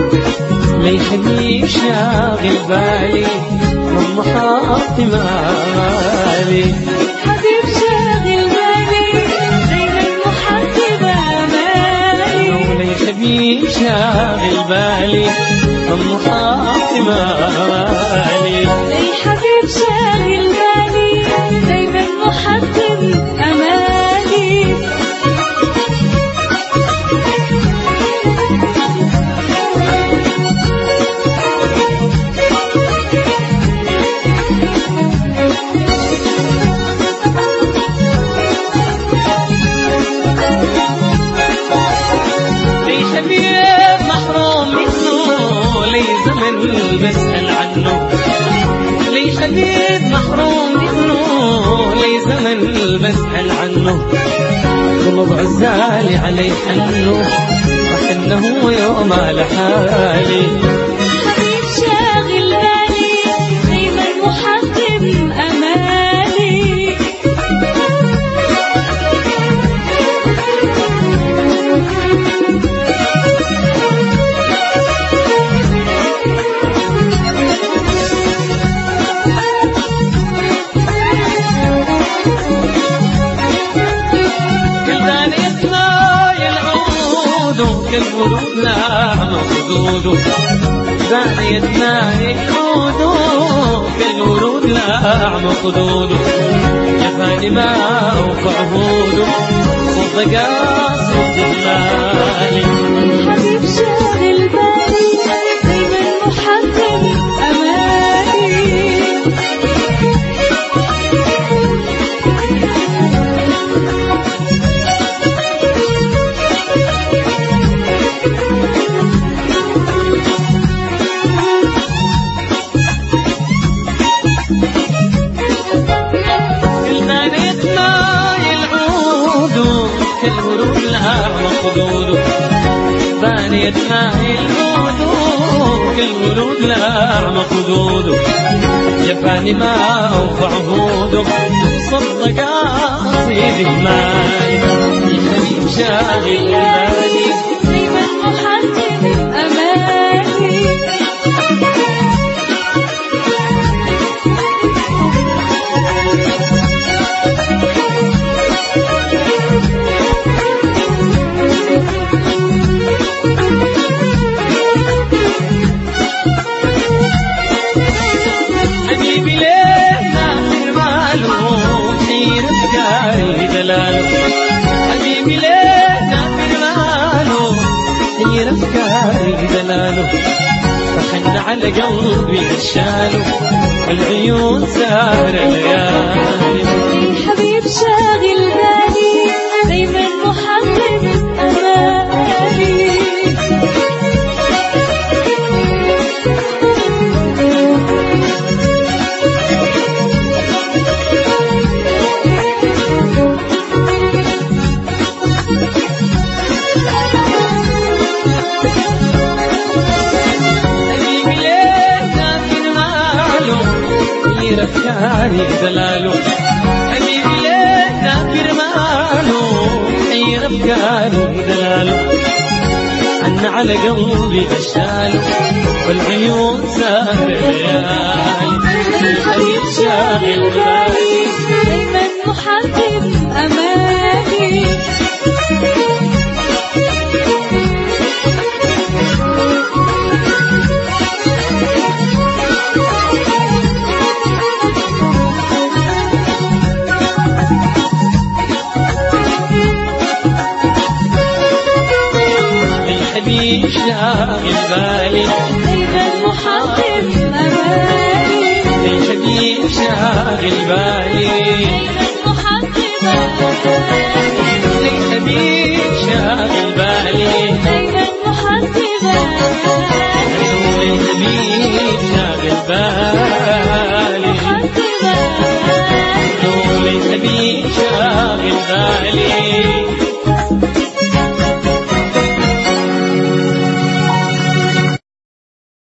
لي حبيب شاغل بالي من محاط مالي. حبيب شاغل بالي دايما محبب امالي. لي حبيب شاغل بالي من محاط مالي. لي حبيب شاغل بالي دايما محبب امالي. بسأل عنه لي حبيب محروم منه، لي زمن بسأل عنه قلب عزالي علي حنه وحنه يوم على حالي. حبيب شاغل بالي دايما محبب امالي. كالورود ناعم خدوده زانيتنا يعودو كالورود ناعم خدوده جفاني ما أوقع هوده صدق صوت المالي. حبيب شاغل بالي دايما محبب أمالي. كالورود ناعم خدوده زانيتنا يعودو كالورود ناعم خدوده جفاني ما أوقع هوده صدق سيد المالي. حبيب شاغل بالي دايما محبب أمالي. حبيبي ليه ناطر ماله حير أفكاري دلاله. حبيبي ليه ناطر ماله حير أفكاري دلاله. فحن على قلبي غشاله والعيون سهر الليالي. حبيب شاغل بالي دايما محبب أمالي. أفكاري دلاله. حبيبي ليه ناكر ماله حير أفكاري دلاله. حن على قلبي غشاله والعيون سهر الليالي. حبيب شاغل بالي دايما محبب أمالي. حبيب شاغل بالي دايما محبب أمالي. حبيب شاغل بالي دايما محبب أمالي. حبيب شاغل بالي دايما